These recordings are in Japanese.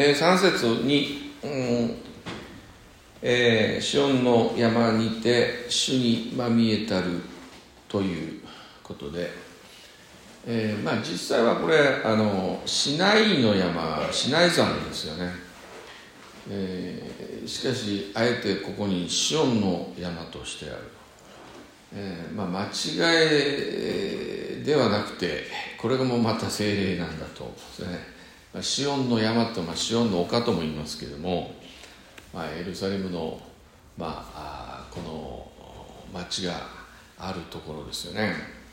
3節に、シオンの山にて主にまみえたるということで、実際はこれシナイの山、シナイ山ですよね。しかしあえてここにシオンの山としてある、間違いではなくて、これがもうまた聖霊なんだと思うんですね。シオンの山と、シオンの丘とも言いますけれども、エルサレムの、この町があるところですよね。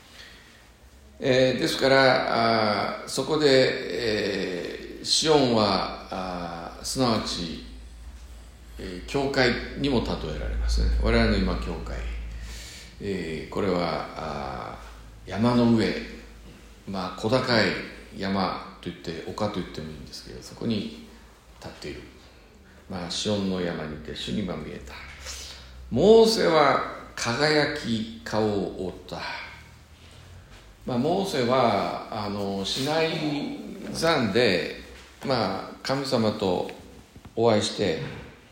ですからそこで、シオンはすなわち、教会にも例えられますね。我々の今教会、これは山の上、小高い山といって丘と言ってもいいんですけど、そこに立っている、シオンの山にて主にまみえた。モーセは輝き顔を覆った。モーセはシナイ山で、神様とお会いして、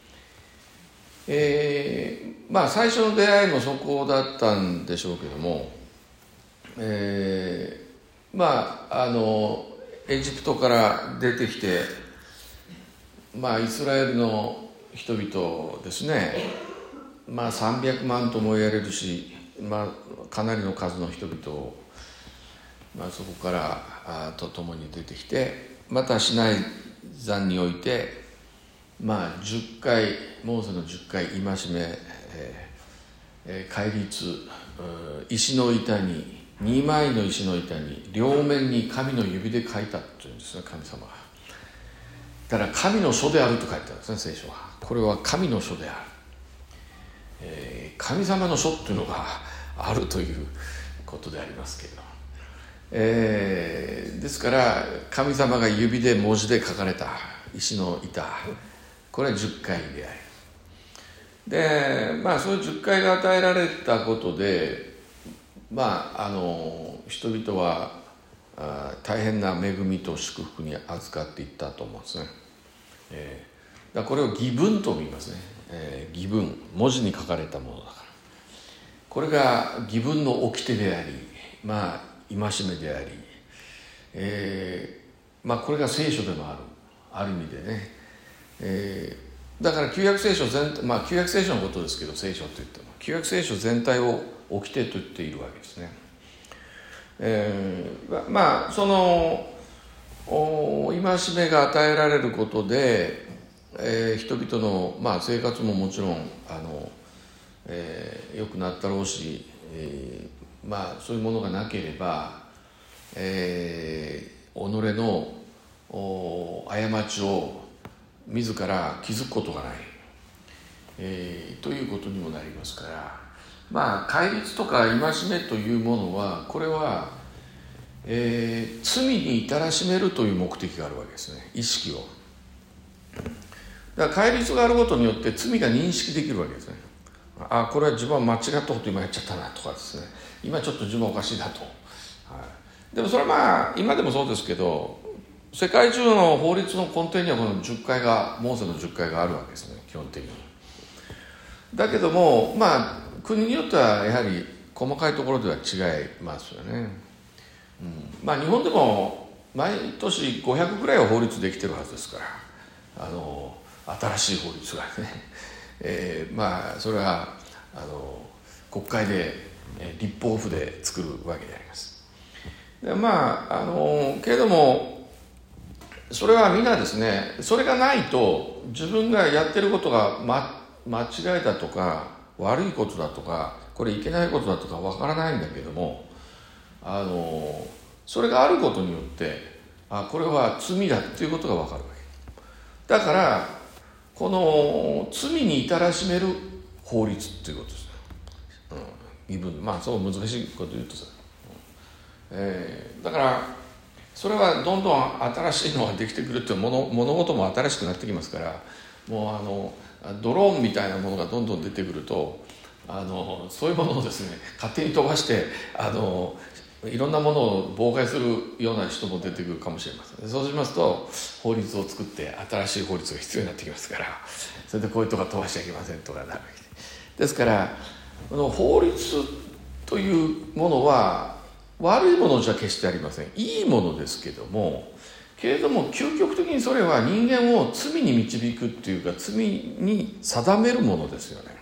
最初の出会いもそこだったんでしょうけども、エジプトから出てきて、イスラエルの人々ですね、300万とも言われるし、かなりの数の人々を、そこからと共に出てきて、またシナイ山において、10回、モーセの10回戒め、戒律、石の板に、2枚の石の板に両面に神の指で書いたというんですね、神様が。だから神の書であると書いてあるんですね、聖書は。これは神の書である、神様の書っていうのがあるということでありますけれど、ですから神様が指で文字で書かれた石の板、これは10回であり、でそういう10回が与えられたことで、人々は大変な恵みと祝福に預かっていったと思うんですね。これを義文とも言いますね。義文、文字に書かれたものだから、これが義文の掟であり、戒めであり、これが聖書でもある意味でね、だから旧約聖書全体、旧約聖書のことですけど、聖書といっても旧約聖書全体を掟と言っているわけですね。その戒めが与えられることで、人々の、生活ももちろん良くなったろうし、そういうものがなければ、己の過ちを自ら気づくことがない、ということにもなりますから、戒律とか戒めというものは、これは、罪に至らしめるという目的があるわけですね、意識を。だから戒律があることによって罪が認識できるわけですね。これは自分は間違ったこと今やっちゃったなとかですね、今ちょっと自分はおかしいなと、でもそれは今でもそうですけど、世界中の法律の根底にはこの10回が、モーセの10回があるわけですね、基本的に。だけども国によってはやはり細かいところでは違いますよね。日本でも毎年500ぐらいは法律できてるはずですから、新しい法律がね、それは国会で立法府で作るわけであります。でけれどもそれはみんなですね、それがないと自分がやってることが、間違いだとか悪いことだとか、これいけないことだとかわからないんだけども、それがあることによってこれは罪だっていうことがわかるわけだから、この罪に至らしめる法律っていうことですね。そう難しいこと言うとさ、だからそれはどんどん新しいのができてくるっていう物事も新しくなってきますから、もうドローンみたいなものがどんどん出てくると、そういうものをですね勝手に飛ばしていろんなものを妨害するような人も出てくるかもしれません。そうしますと法律を作って新しい法律が必要になってきますから、それでこういうとこ飛ばしちゃいけませんとかなるわけですから、この法律というものは悪いものじゃ決してありません。いいものですけれども究極的にそれは人間を罪に導くっていうか、罪に定めるものですよね。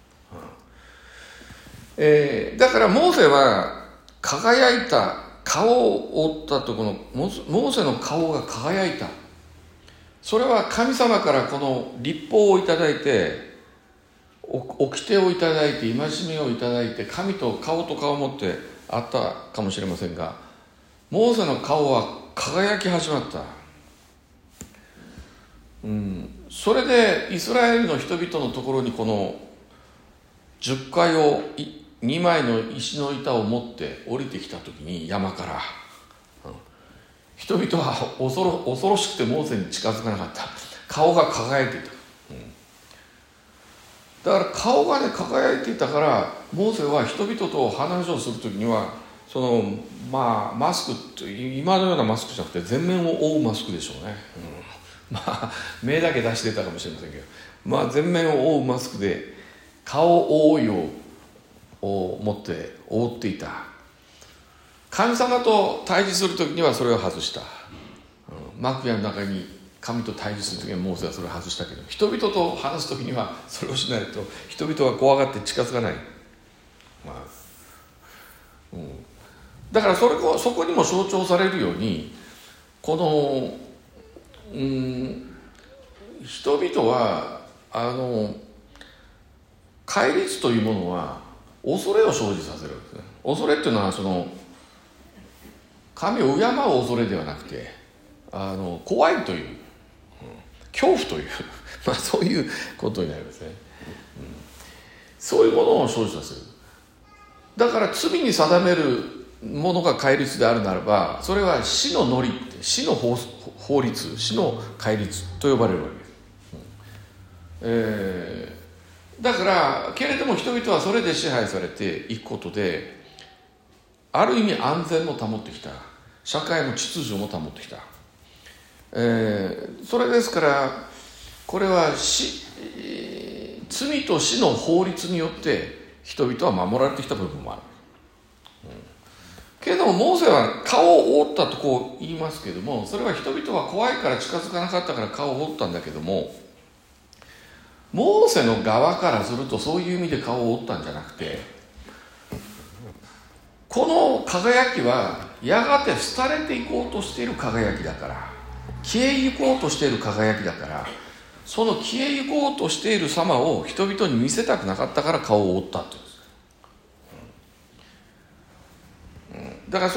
だからモーセは輝いた顔を覆ったと、このモーセの顔が輝いた、それは神様からこの律法をいただいて、掟をいただいて、戒めをいただいて、神と顔と顔を持ってあったかもしれませんが、モーセの顔は輝き始まった。それでイスラエルの人々のところにこの10階を2枚の石の板を持って降りてきた時に、山から、人々は恐ろしくてモーセに近づかなかった。顔が輝いていた、だから顔がね輝いていたから、モーセは人々と話をする時にはマスクって今のようなマスクじゃなくて全面を覆うマスクでしょうね、目だけ出してたかもしれませんけど、全面を覆うマスクで顔を覆うよう持って覆っていた。神様と対峙するときにはそれを外した、幕屋の中に神と対峙するときにはモーセはそれを外したけど、人々と話すときにはそれをしないと人々は怖がって近づかない、だからそこにも象徴されるように、この人々は戒律というものは恐れを生じさせるんですね。恐れっていうのは神を敬う恐れではなくて、怖いという、恐怖というそういうことになりますね、そういうものを生じさせる。だから罪に定めるものが戒律であるならば、それは死のノリ、死の法律、死の戒律と呼ばれるわけです、だからけれども人々はそれで支配されていくことで、ある意味安全も保ってきた、社会の秩序も保ってきた、それですから、これは罪と死の法律によって人々は守られてきた部分もある、けれどもモーセは顔を覆ったとこう言いますけれども、それは人々は怖いから近づかなかったから顔を覆ったんだけども、モーセの側からするとそういう意味で顔を覆ったんじゃなくて、この輝きはやがて廃れていこうとしている輝きだから、消えゆこうとしている輝きだから、その消えゆこうとしている様を人々に見せたくなかったから顔を覆ったって言うんです、だから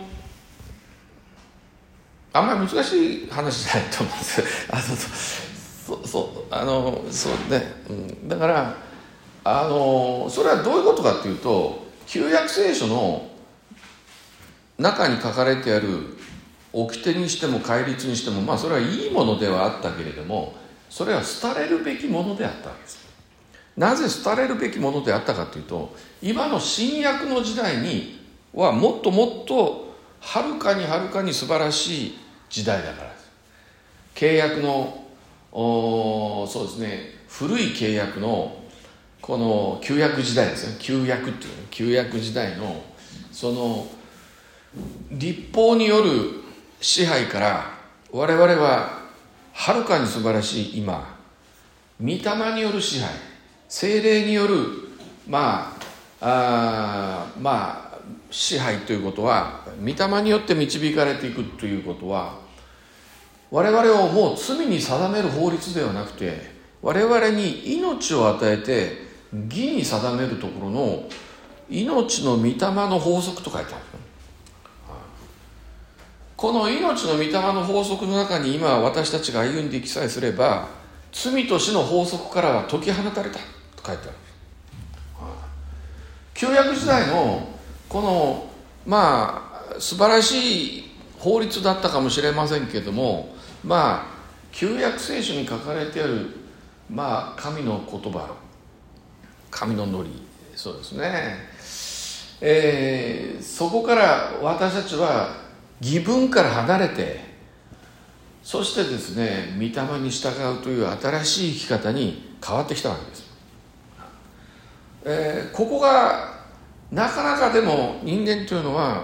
あんまり難しい話じゃないと思うんですだからそれはどういうことかっていうと、旧約聖書の中に書かれてある掟にしても戒律にしても、それはいいものではあったけれども、それは廃れるべきものであったわけです。なぜ廃れるべきものであったかというと、今の新約の時代にはもっともっとはるかに素晴らしい時代だからです。契約のそうですね、古い契約のこの旧約時代ですね、旧約っていう旧約時代のその律法による支配から我々ははるかに素晴らしい今、御霊による支配、聖霊による支配ということは、御霊によって導かれていくということは、我々をもう罪に定める法律ではなくて、我々に命を与えて義に定めるところの命の御霊の法則と書いてある。この命の御霊の法則の中に今私たちが歩んでいきさえすれば、罪と死の法則からは解き放たれたと書いてある。旧約時代のこの素晴らしい法律だったかもしれませんけれども、旧約聖書に書かれてある神の言葉、神のノリ、そうですね、 そこから私たちは義分から離れて、そしてですね、御霊に従うという新しい生き方に変わってきたわけです。ここがなかなかでも人間というのは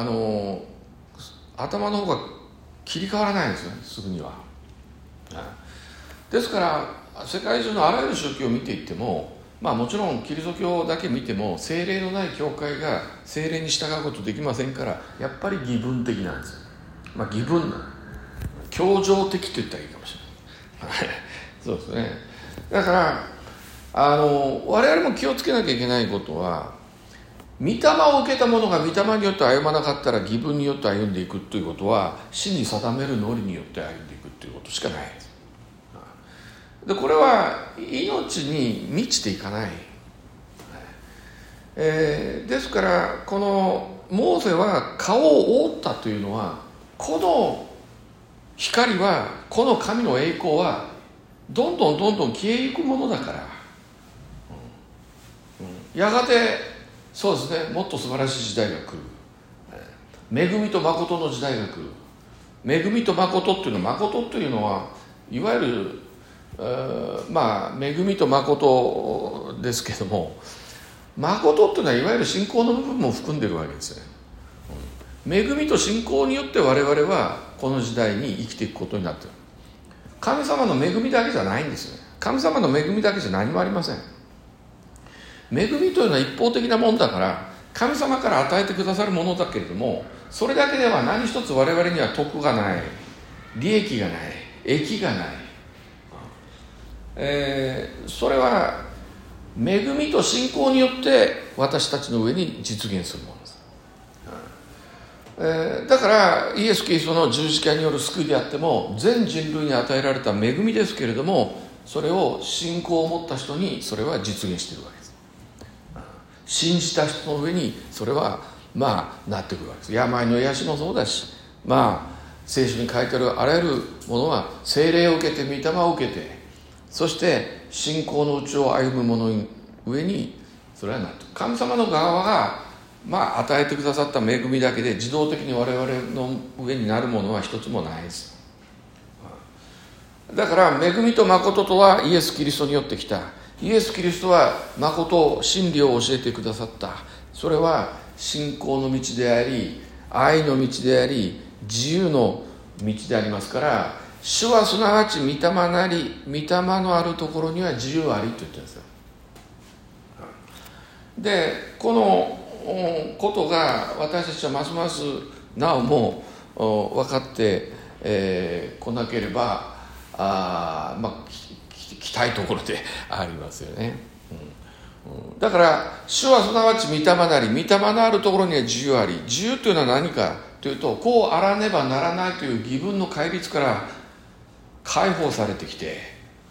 頭の方が切り替わらないんですよね、すぐには。ですから世界中のあらゆる宗教を見ていっても、もちろんキリスト教だけ見ても聖霊のない教会が聖霊に従うことできませんから、やっぱり義分的なんですよ。義分な教条的と言ったらいいかもしれないそうですね。だから我々も気をつけなきゃいけないことは、御霊を受けた者が御霊によって歩まなかったら義分によって歩んでいくということは、死に定めるノリによって歩んでいくということしかないです。でこれは命に満ちていかない、ですからこのモーセは顔を覆ったというのは、この光は、この神の栄光はどんどん消えゆくものだから、やがてそうですね、もっと素晴らしい時代が来る、恵みと誠の時代が来る。恵みと誠っていうのは、誠というのはいわゆる恵みと誠ですけども、誠っていうのはいわゆる信仰の部分も含んでるわけですよね。恵みと信仰によって我々はこの時代に生きていくことになっている。神様の恵みだけじゃないんですよね。神様の恵みだけじゃ何もありません。恵みというのは一方的なもんだから、神様から与えてくださるものだけれども、それだけでは何一つ我々には得がない、利益がない、益がない。それは恵みと信仰によって私たちの上に実現するものです。だからイエス・キリストの十字架による救いであっても、全人類に与えられた恵みですけれども、それを信仰を持った人にそれは実現しているわけです。信じた人の上にそれはなってくるわけです。病の癒しもそうだし、聖書に書いてあるあらゆるものは聖霊を受けて、御霊を受けて、そして信仰の道を歩む者の上にそれはなっている。神様の側が与えてくださった恵みだけで自動的に我々の上になるものは一つもないです。だから恵みと誠とはイエス・キリストによってきた。イエス・キリストは誠、真理を教えてくださった。それは信仰の道であり、愛の道であり、自由の道でありますから、主はすなわち御霊なり、御霊のあるところには自由ありと言ってるんですよ。でこのことが私たちはますますなおも分かってこなければ来たいところでありますよね。だから主はすなわち御霊なり、御霊のあるところには自由あり。自由というのは何かというと、こうあらねばならないという義分の戒律から解放されてきて、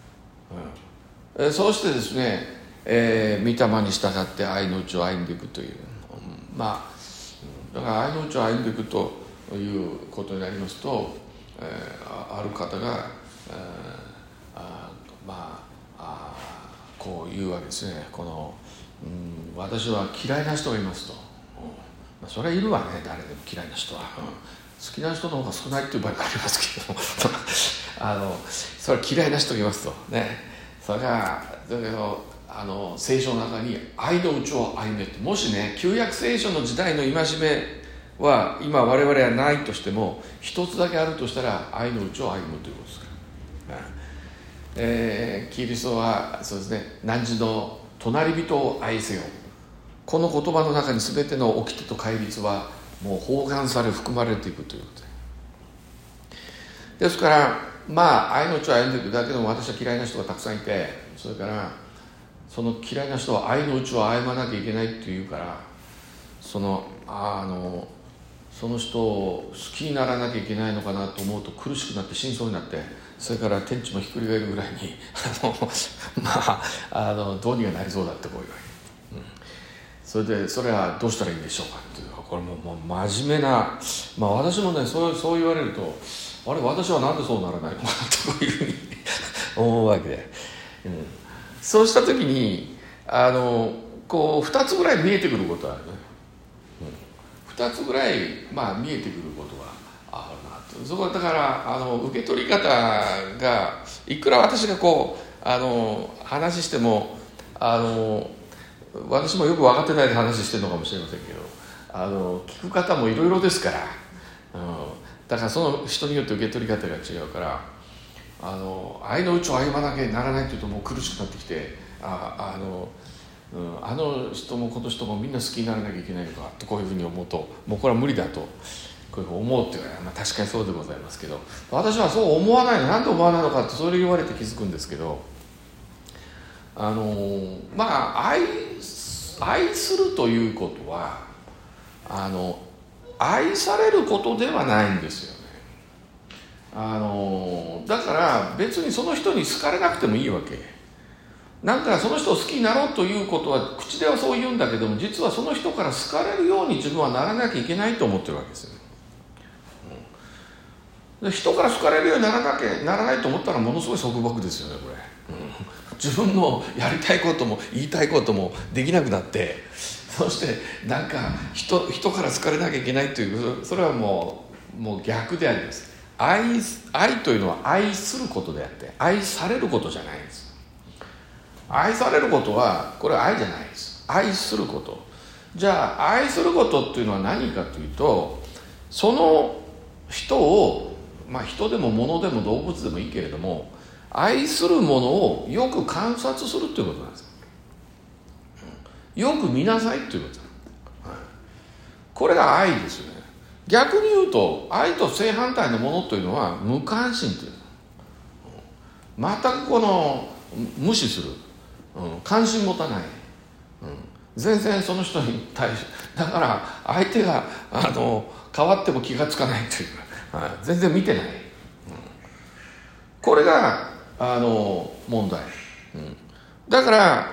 そうしてですね、御霊に従って愛のうちを歩んでいくという、だから愛のうちを歩んでいくということになりますと、ある方が、こう言うわけですね。私は嫌いな人がいますと。それはいるわね、誰でも嫌いな人は。好きな人の方が少ないっていう場合もありますけどもそれは嫌いな人がいますとね。それが聖書の中に愛のうちを歩めって、もしね、旧約聖書の時代の戒めは今我々はないとしても、一つだけあるとしたら愛のうちを歩むということですから、キリストはそうですね、汝の隣人を愛せよ、この言葉の中に全ての掟と戒律はもう包含され含まれていくということですから、愛のうちを歩んでいくだけでも私は嫌いな人がたくさんいて、それからその嫌いな人は愛のうちを歩まなきゃいけないっていうから、その人を好きにならなきゃいけないのかなと思うと苦しくなって死にそうになって、それから天地もひっくり返るぐらいにどうにかなりそうだってこういうわけ、それでそれはどうしたらいいんでしょうかっていう、これも真面目な、私もねそう言われると、あれ私はなんでそうならないのかなとこういうふうに思うわけで、そうした時にこう2つぐらい見えてくることはあるね。 2つぐらい、見えてくることがあるなと。そこはだから受け取り方がいくら私が話しても私もよく分かってないで話してるのかもしれませんけど聞く方もいろいろですから、だからその人によって受け取り方が違うから愛のうちを歩まなきゃならないというともう苦しくなってきてあの人もこの人もみんな好きにならなきゃいけないのかとこういうふうに思うともうこれは無理だとこういうふうに思うっていうのは、確かにそうでございますけど私はそう思わないの。なんで思わないのかってそれ言われて気づくんですけど愛するということは愛されることではないんですよね。だから別にその人に好かれなくてもいいわけ。なんかその人を好きになろうということは口ではそう言うんだけども実はその人から好かれるように自分はならなきゃいけないと思ってるわけですよね。で人から好かれるようにならないと思ったらものすごい束縛ですよねこれ。自分のやりたいことも言いたいこともできなくなってそしてなんか 人から好かれなきゃいけないというそれはもう逆であります。愛というのは愛することであって愛されることじゃないんです。愛されることはこれは愛じゃないです。愛すること。じゃあ愛することっていうのは何かというとその人を人でも物でも動物でもいいけれども愛するものをよく観察するということなんです。よく見なさいということです。これが愛ですよね。逆に言うと愛と正反対のものというのは無関心という全く無視する、関心持たない、全然その人に対してだから相手が変わっても気がつかないというか、全然見てない、これが問題、だから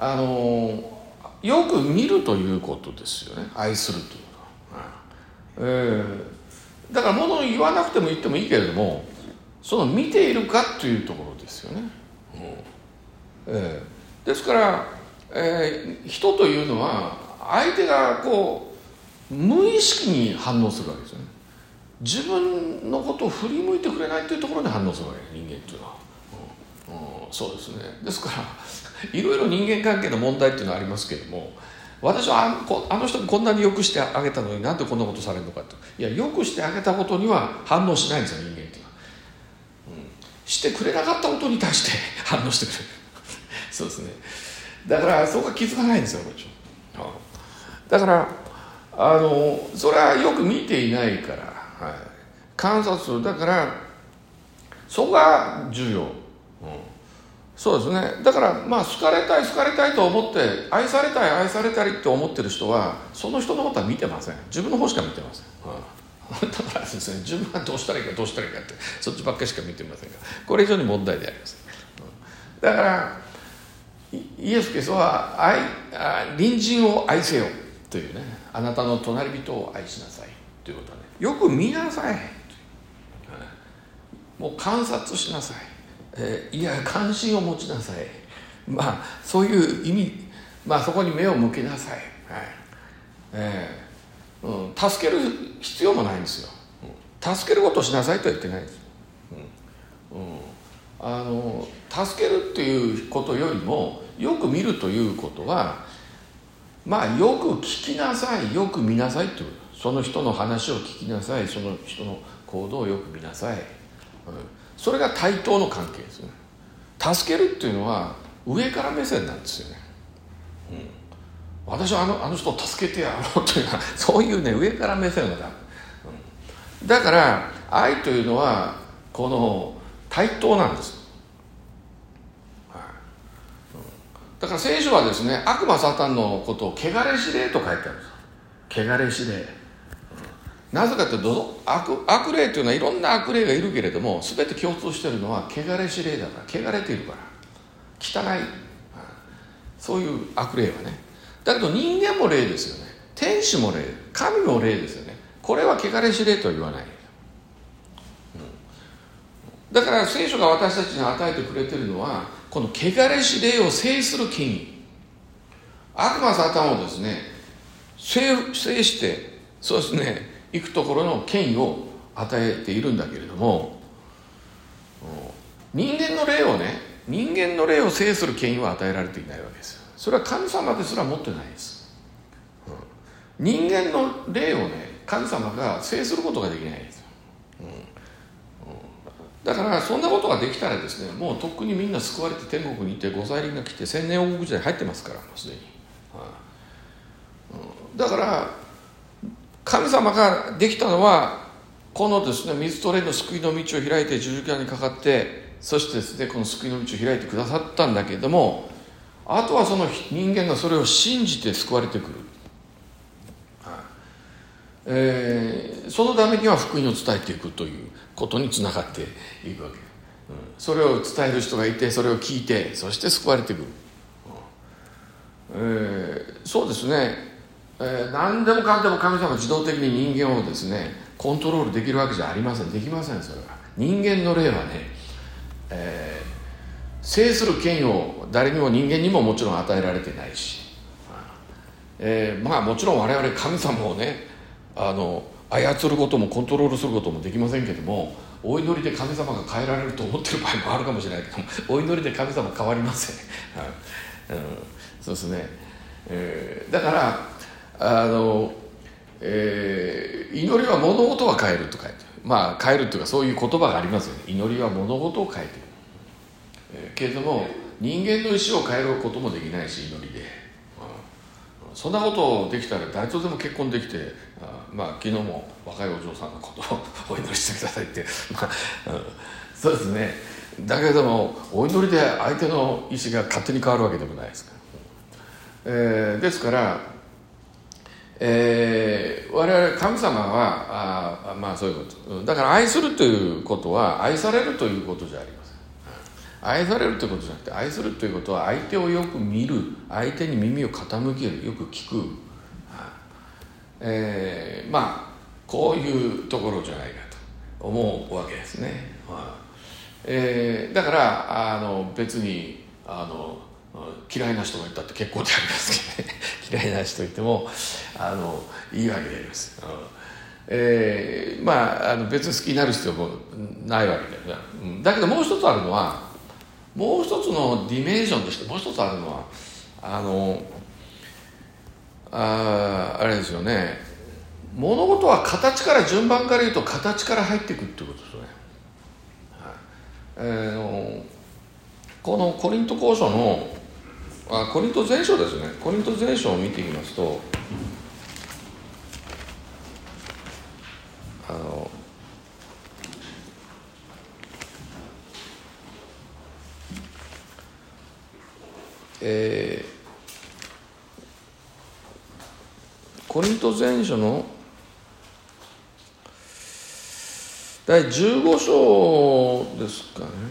よく見るということですよね。愛するというのは、だから物を言わなくても言ってもいいけれどもその見ているかというところですよね。ですから、人というのは相手が無意識に反応するわけですよね。自分のことを振り向いてくれないというところに反応するわけ人間というのは、そうですね。ですからいろいろ人間関係の問題っていうのはありますけれども私はあの人にこんなによくしてあげたのになんでこんなことされるのかと。いやよくしてあげたことには反応しないんですよ人間っていうのは、してくれなかったことに対して反応してくれるそうですね。だからそこは気づかないんですよもちろん。だからそれはよく見ていないから、観察する。だからそこが重要、そうですね。だから好かれたいと思って愛されたいと思ってる人はその人のことは見てません。自分の方しか見てません、だからですね自分はどうしたらいいかってそっちばっかりしか見てませんがこれ以上に問題であります、だからイエス・キリストは隣人を愛せよというね、あなたの隣人を愛しなさいということはね、よく見なさい、もう観察しなさい、いや関心を持ちなさい、そういう意味、そこに目を向けなさい、助ける必要もないんですよ。助けることをしなさいとは言ってないんです。助けるっていうことよりもよく見るということはよく聞きなさい、よく見なさいということ。その人の話を聞きなさい、その人の行動をよく見なさい、それが対等の関係ですね。助けるっていうのは上から目線なんですよね、私はあの人を助けてやろうというのはそういうね上から目線がだから愛というのはこの対等なんです、だから聖書はですね悪魔サタンのことを汚れし霊と書いてあるんです。汚れし霊、なぜかというと悪霊というのはいろんな悪霊がいるけれども全て共通しているのは汚れし霊だから、汚れているから汚い、そういう悪霊はね。だけど人間も霊ですよね。天使も霊、神も霊ですよね。これは汚れし霊とは言わない、だから聖書が私たちに与えてくれているのはこの汚れし霊を制する権威。悪魔サタンをですね制してそうですね、行くところの権威を与えているんだけれども、人間の霊を制する権威は与えられていないわけですよ。それは神様ですら持ってないです。人間の霊をね、神様が制することができないです。だからそんなことができたらですね、もうとっくにみんな救われて天国に行って御再臨が来て千年王国時代入ってますから、もうすでに。だから神様ができたのはこのですね、水と霊の救いの道を開いて十字架にかかって、そしてですね、この救いの道を開いてくださったんだけれども、あとはその人間がそれを信じて救われてくる。そのためには福音を伝えていくということにつながっていくわけ、それを伝える人がいて、それを聞いて、そして救われてくる、そうですね、何でもかんでも神様は自動的に人間をですねコントロールできるわけじゃありません。できません。それは人間の霊はね、制する権威を誰にも人間にももちろん与えられてないし、まあもちろん我々神様をね操ることもコントロールすることもできませんけども、お祈りで神様が変えられると思ってる場合もあるかもしれないけども、お祈りで神様変わりません、そうですね、だから祈りは物事は変えると書いて、まあ変えるというかそういう言葉がありますよね。祈りは物事を変えている、けれども人間の意志を変えることもできないし、祈りで、そんなことできたら誰とでも結婚できて、まあ昨日も若いお嬢さんのことをお祈りしてくださいって、そうですね。だけどもお祈りで相手の意志が勝手に変わるわけでもないですから、ですから我々神様はまあそういうことだから、愛するということは愛されるということじゃありません。愛されるということじゃなくて、愛するということは相手をよく見る、相手に耳を傾ける、よく聞く、まあこういうところじゃないかと思うわけですね、だから別に嫌いな人がいたって結構でありますけどね嫌いな人いてもいいわけであります、まあ別に好きになる必要もないわけだよね、だけどもう一つあるのは、もう一つのディメンションとしてもう一つあるのはあれですよね、物事は形から順番から言うと形から入っていくっていうことですよね、このコリント後書のコリント前書ですね。コリント前書を見ていきますと、コリント前書の第15章ですかね。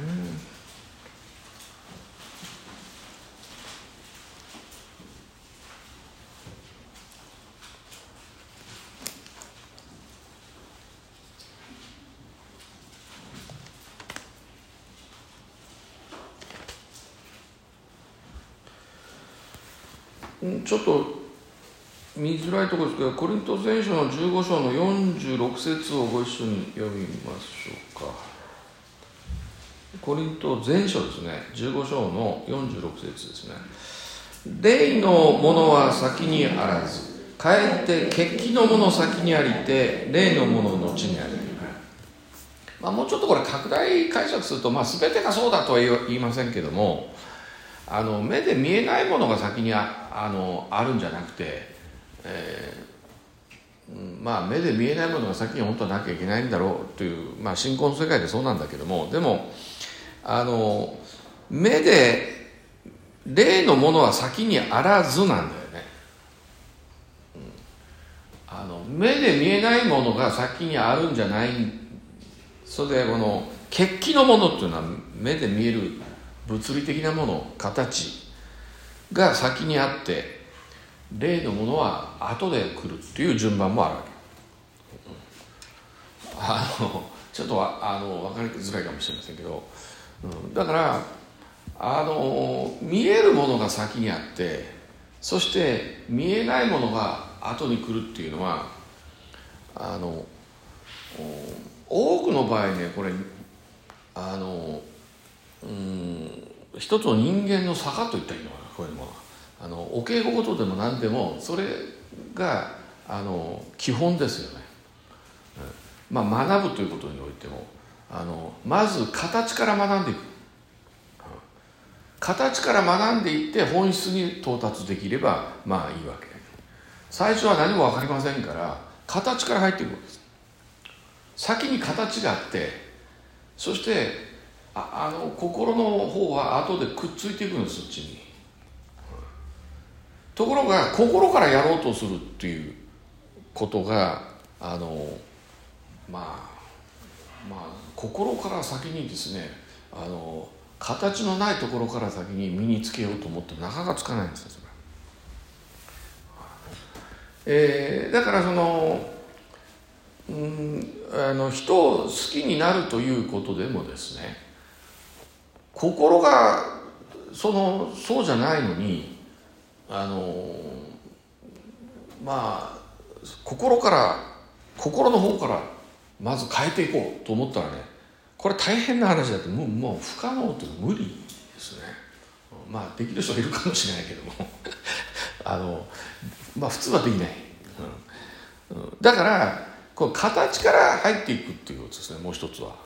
ちょっと見づらいところですけど、コリント前書の15章の46節をご一緒に読みましょうか。コリント前書ですね、15章の46節ですね。霊のものは先にあらず、かえって血気のもの先にありて、霊のものの後にあり。もうちょっとこれ拡大解釈すると、全てがそうだとは言いませんけども、目で見えないものが先にあるんじゃなくて、目で見えないものが先に本当はなきゃいけないんだろうという、信仰の世界でそうなんだけども、でも目で霊のものは先にあらずなんだよね、目で見えないものが先にあるんじゃない。それでこの血気のものっていうのは目で見える物理的なもの、形が先にあって、霊のものは後で来るっていう順番もあるわけ。ちょっと分かりづらいかもしれませんけど、だから見えるものが先にあって、そして見えないものが後に来るっていうのは、 多くの場合ね、これ一つの人間の坂といったらいいのかな、こういうのはお稽古事でも何でもそれが基本ですよね。学ぶということにおいてもまず形から学んでいく、形から学んでいって本質に到達できればいいわけ。最初は何も分かりませんから形から入っていくわけです。先に形があって、そして心の方は後でくっついていくんです、そっちに。ところが心からやろうとするっていうことが心から先にですね形のないところから先に身につけようと思ってもなかなかつかないんですよ、それ。だから人を好きになるということでもですね、心がそうじゃないのに心の方からまず変えていこうと思ったらね、これ大変な話だって、もう不可能という無理ですね。できる人がいるかもしれないけども普通はできない、だからこう形から入っていくっていうことですね、もう一つは。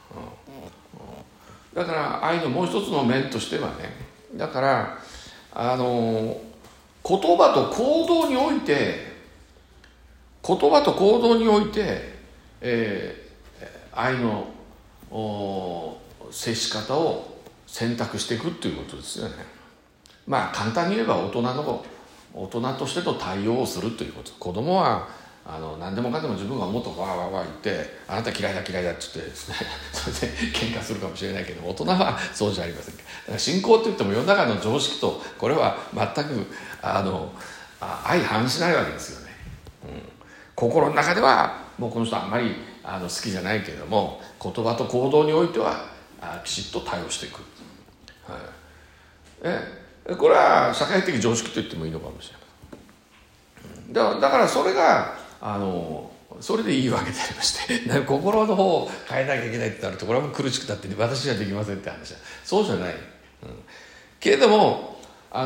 だから愛のもう一つの面としてはね、だから言葉と行動において愛の接し方を選択していくっていうことですよね。簡単に言えば大人としての対応をするということ。子供は何でもかんでも自分が思ったわーわーわー言って、あなた嫌いだって言ってですねそれで喧嘩するかもしれないけど、大人はそうじゃありませんか。だから信仰って言っても世の中の常識とこれは全く相反しないわけですよね。心の中ではもうこの人あんまり好きじゃないけれども、言葉と行動においてはきちっと対応していく、これは社会的常識と言ってもいいのかもしれない。だからそれがそれでいいわけでありまして心の方を変えなきゃいけないってなると、これはもう苦しくなって私はできませんって話はそうじゃない、けれども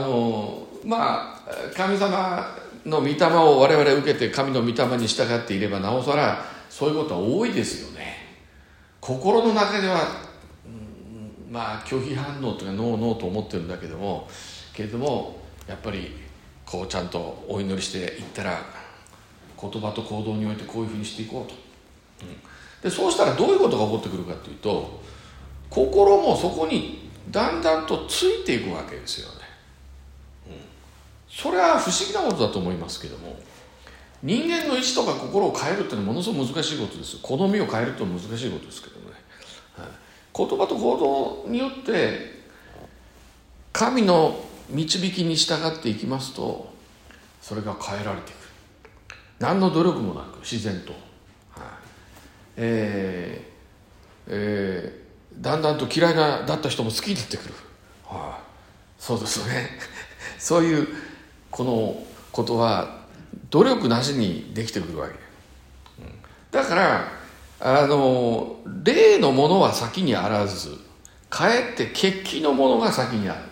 神様の御霊を我々受けて神の御霊に従っていればなおさらそういうことは多いですよね。心の中では、拒否反応というかノーノーと思ってるんだけれどもやっぱりこうちゃんとお祈りしていったら言葉と行動においてこういうふうにしていこうと、でそうしたらどういうことが起こってくるかというと、心もそこにだんだんとついていくわけですよね。それは不思議なことだと思いますけども、人間の意志とか心を変えるっていうのはものすごく難しいことです。好みを変えるって難しいことですけどね、言葉と行動によって神の導きに従っていきますと、それが変えられていく。何の努力もなく自然と、だんだんと嫌いだった人も好きになってくる、そうですねそういうこのことは努力なしにできてくるわけ、だから霊のものは先にあらず、かえって血気のものが先にあ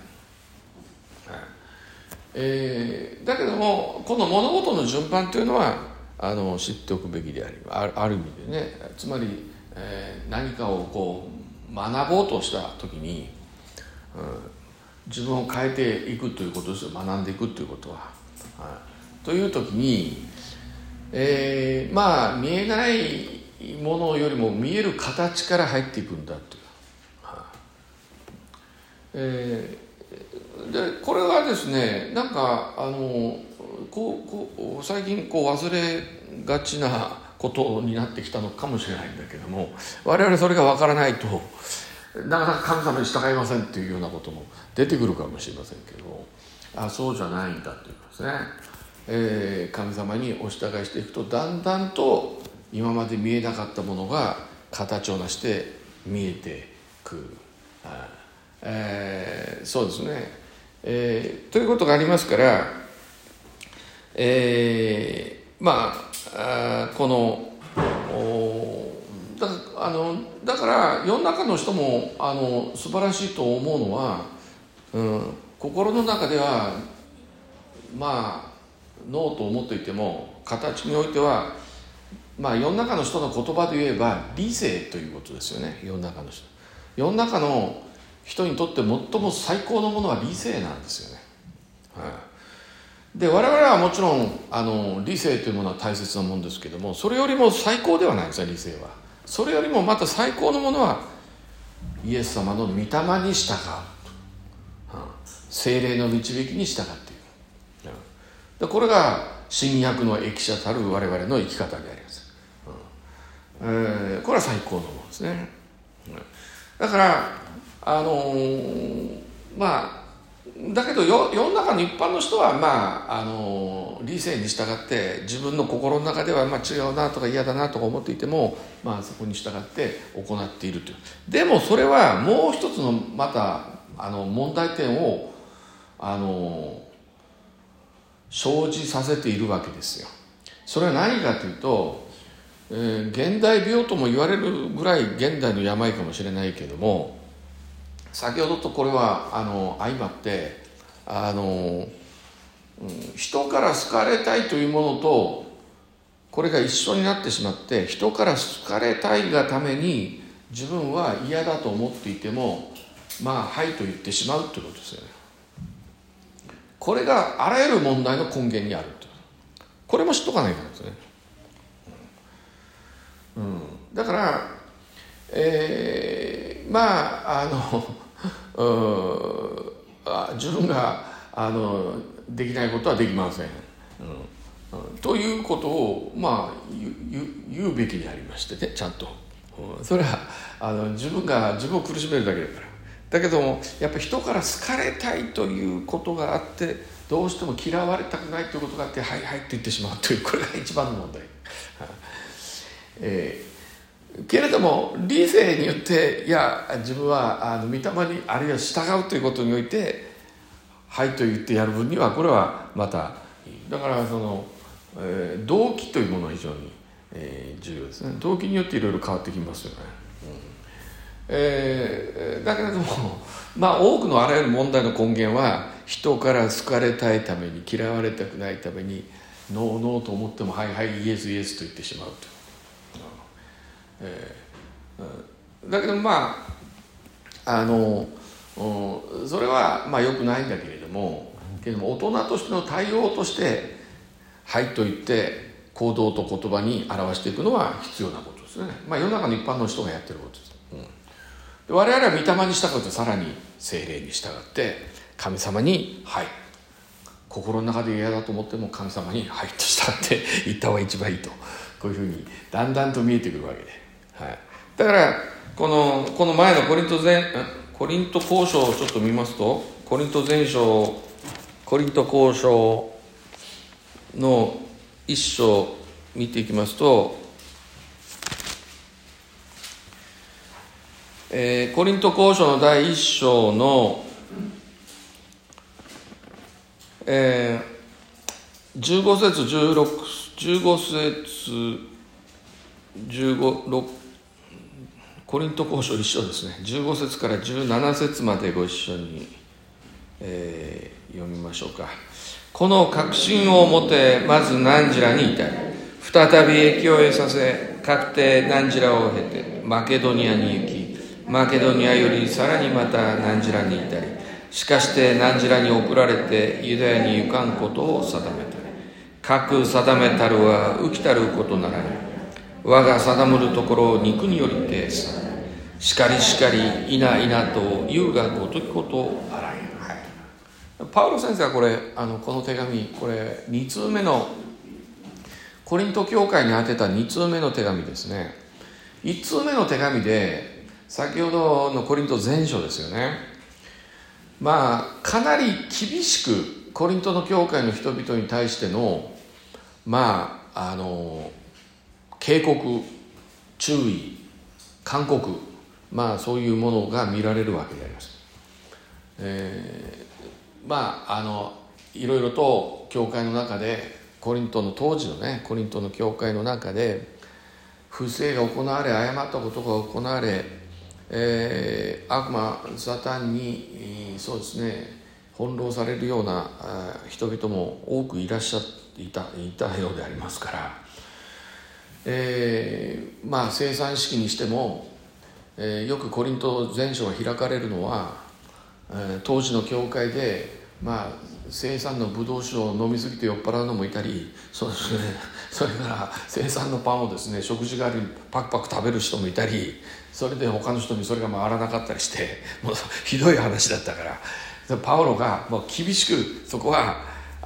る、だけどもこの物事の順番というのは知っておくべきである意味でね。つまり、何かをこう学ぼうとした時に、自分を変えていくということですよ。学んでいくということは、という時に、見えないものよりも見える形から入っていくんだという、でこれはですね、なんか最近忘れがちなことになってきたのかもしれないんだけども、我々それが分からないとなかなか神様に従いませんっていうようなことも出てくるかもしれませんけど、そうじゃないんだということですね。神様にお従いしていくと、だんだんと今まで見えなかったものが形を成して見えてくる、そうですね、ということがありますから、 このだから世の中の人も素晴らしいと思うのは、心の中ではまあノーと思っていても形においては世の中の人の言葉で言えば理性ということですよね。世の中の人にとって最も最高のものは理性なんですよね。で我々はもちろん理性というものは大切なものですけども、それよりも最高ではないんですよ。理性はそれよりもまた最高のものはイエス様の御霊に従う、聖霊の導きに従っている。でこれが新約の益者たる我々の生き方であります。これは最高のものですね。だからだけど世の中の一般の人は理性に従って自分の心の中では違うなとか嫌だなとか思っていてもそこに従って行っているという。でもそれはもう一つのまた問題点を生じさせているわけですよ。それは何かというと、現代病とも言われるぐらい現代の病かもしれないけれども、先ほどとこれは相まって人から好かれたいというものとこれが一緒になってしまって、人から好かれたいがために自分は嫌だと思っていてもはいと言ってしまうということですよね。これがあらゆる問題の根源にあると。これも知っとかないからですね。だから自分ができないことはできません、ということを言うべきでありましてね、ちゃんと、それは自分を苦しめるだけだから。だけどもやっぱり人から好かれたいということがあって、どうしても嫌われたくないということがあってはいはいって言ってしまうという、これが一番の問題。けれども理性によって自分は御霊にあるいは従うということにおいてはいと言ってやる分にはこれはまたいい。だから動機というものは非常に、重要ですね。動機によっていろいろ変わってきますよね。だけれども多くのあらゆる問題の根源は人から好かれたいために、嫌われたくないためにノーノーと思ってもはいはいイエスイエスと言ってしまうと。だけどそれは良くないんだけれども、大人としての対応としてはいと言って行動と言葉に表していくのは必要なことですね。世の中の一般の人がやってることです。で我々は御霊に従うとさらに聖霊に従って神様にはい、心の中で嫌だと思っても神様にはいと従って言った方が一番いいと、こういうふうにだんだんと見えてくるわけで、だからこの前のコリント交渉をちょっと見ますと、コリント交渉の一章見ていきますと、コリント交渉の第一章の、15節16コリント交渉一緒ですね。15節から17節までご一緒に、読みましょうか。この確信を持て、まずナンジラにいたり、再び駅を得させ、確定ナンジラを経てマケドニアに行き、マケドニアよりさらにまたナンジラにいたり、しかしてナンジラに送られてユダヤに行かんことを定めたり、各定めたるは浮きたることならぬ。我が定むるところを肉によりてさ、しかりしかりいないなと言うがごときことをあらゆる。パウロ先生はこの手紙、これ2通目のコリント教会に宛てた2通目の手紙ですね。1通目の手紙で先ほどのコリント前書ですよね。かなり厳しくコリントの教会の人々に対しての警告、注意、勧告、そういうものが見られるわけであります。いろいろと教会の中でコリントの当時のねコリントの教会の中で不正が行われ、誤ったことが行われ、悪魔サタンに、そうですね、翻弄されるような人々も多くいらっしゃっていたようでありますから、生産式にしても、よくコリント全書が開かれるのは、当時の教会で、生産のブドウ酒を飲みすぎて酔っ払うのもいたり、そうですね、それから生産のパンをですね、食事代わりにパクパク食べる人もいたり、それで他の人にそれが回らなかったりして、もうひどい話だったから、パウロがもう厳しくそこは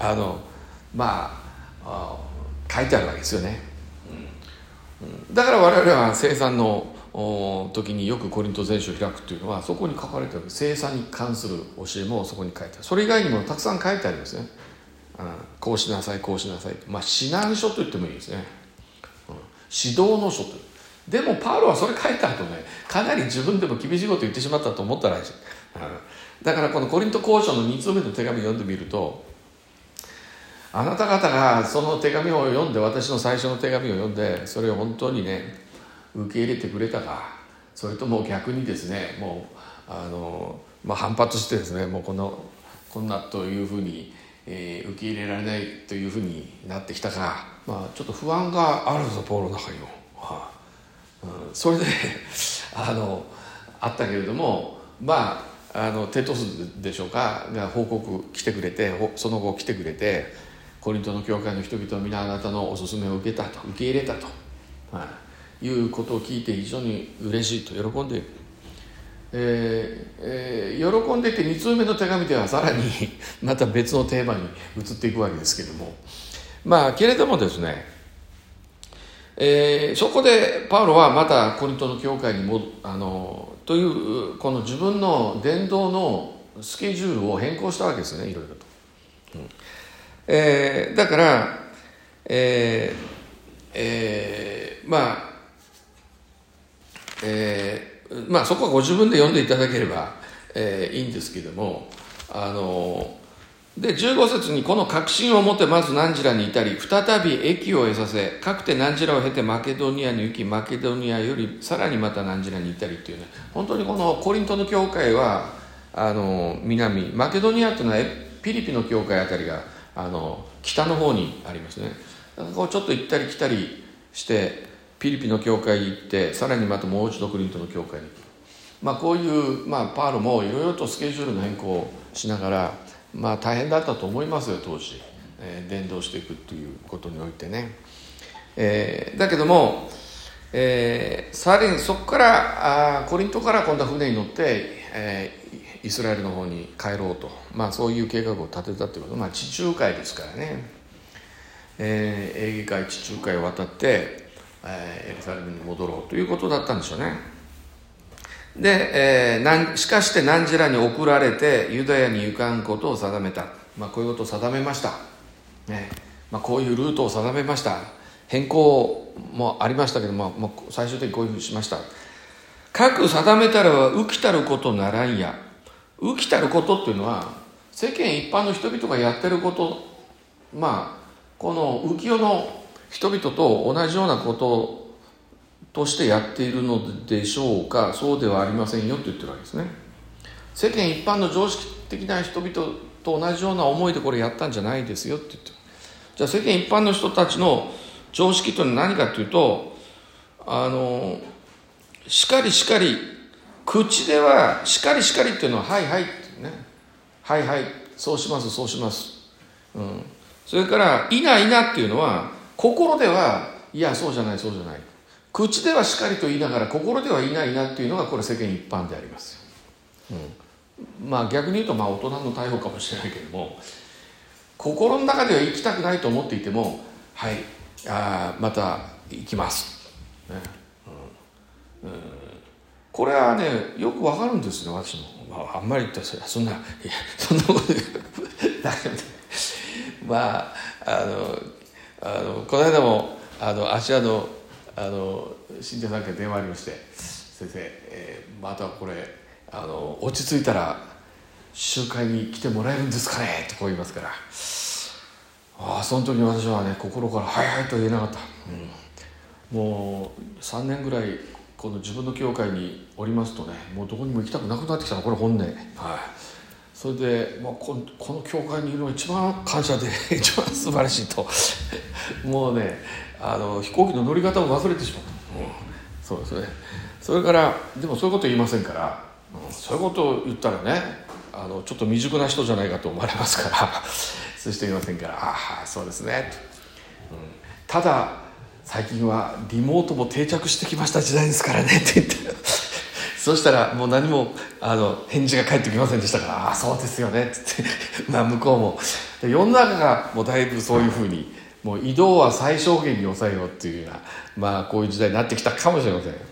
書いてあるわけですよね。だから我々は生産の時によくコリント全書を開くというのは、そこに書かれてある生産に関する教えもそこに書いてある。それ以外にもたくさん書いてありますね。こうしなさいこうしなさい、指南書と言ってもいいですね。指導の書という。でもパウロはそれ書いた後ね、かなり自分でも厳しいこと言ってしまったと思ったらしい。だからこのコリント後書の2通目の手紙を読んでみると、あなた方がその手紙を読んで、私の最初の手紙を読んで、それを本当にね受け入れてくれたか、それとも逆にですね、もう反発してですね、もうこんなというふうに、受け入れられないというふうになってきたか、ちょっと不安があるぞポーロの中にも、それであったけれども、テトスでしょうかが報告来てくれて、その後来てくれて、コリントの教会の人々は皆あなたのお勧めを受け入れたと、いうことを聞いて非常に嬉しいと喜んでいる。喜んでいて2通目の手紙ではさらにまた別のテーマに移っていくわけですけれども、けれどもですね、そこでパウロはまたコリントの教会にというこの自分の伝道のスケジュールを変更したわけですね、いろいろと。だから、そこはご自分で読んでいただければ、いいんですけれども、で15節に、この確信を持ってまず汝らに至り、再び益を得させ、かくて汝らを経てマケドニアに行き、マケドニアよりさらにまた汝らに至りというね、本当にこのコリントの教会は南マケドニアというのはピリピの教会あたりが北の方にありますね。だからこうちょっと行ったり来たりしてピリピの教会に行って、さらにまたもう一度コリントの教会に行く。こういう、パウロもいろいろとスケジュールの変更をしながら、大変だったと思いますよ当時、伝道していくということにおいてね。だけども、さらにそこからコリントから今度は船に乗って、イスラエルの方に帰ろうと、そういう計画を立てたということ、地中海ですからね、エーゲ海地中海を渡って、エルサレムに戻ろうということだったんでしょうね。で、しかして汝らに送られてユダヤに行かんことを定めた、こういうことを定めました、こういうルートを定めました。変更もありましたけど、最終的にこういうふうにしました。かく定めたらは浮きたることならんや。浮きたることっていうのは世間一般の人々がやってること、この浮世の人々と同じようなこととしてやっているのでしょうか、そうではありませんよと言ってるわけですね。世間一般の常識的な人々と同じような思いでこれやったんじゃないですよって言ってる。じゃあ世間一般の人たちの常識というのは何かというと、しかりしかり、口ではしかりしかりっていうのははいはいってね、はいはいそうしますそうします、それからいないなっていうのは心ではいやそうじゃないそうじゃない、口ではしかりと言いながら心ではいないなっていうのがこれ世間一般であります。逆に言うと大人の対応かもしれないけども、心の中では行きたくないと思っていても、はいまた行きます、これはねよくわかるんですね、私も。あんまり言ったらそんなことだけどこの間も芦屋の信者さんから電話ありまして、先生、またこれ落ち着いたら集会に来てもらえるんですかねってこう言いますから、 その時に私はね、心からはいはいと言えなかった、もう3年ぐらいこの自分の教会におりますとね、もうどこにも行きたくなくなってきたの、これ本音。それで、この教会にいるのが一番感謝で一番素晴らしいともうね、飛行機の乗り方を忘れてしまった、そうですね。それからでもそういうこと言いませんから、そういうことを言ったらね、ちょっと未熟な人じゃないかと思われますからそうして言いませんから、そうですね、ただ最近はリモートも定着してきました時代ですからねって言ってそしたらもう何も返事が返ってきませんでしたから、そうですよねって言って向こうも世の中がもうだいぶそういうふうに、もう移動は最小限に抑えようっていうような、こういう時代になってきたかもしれません。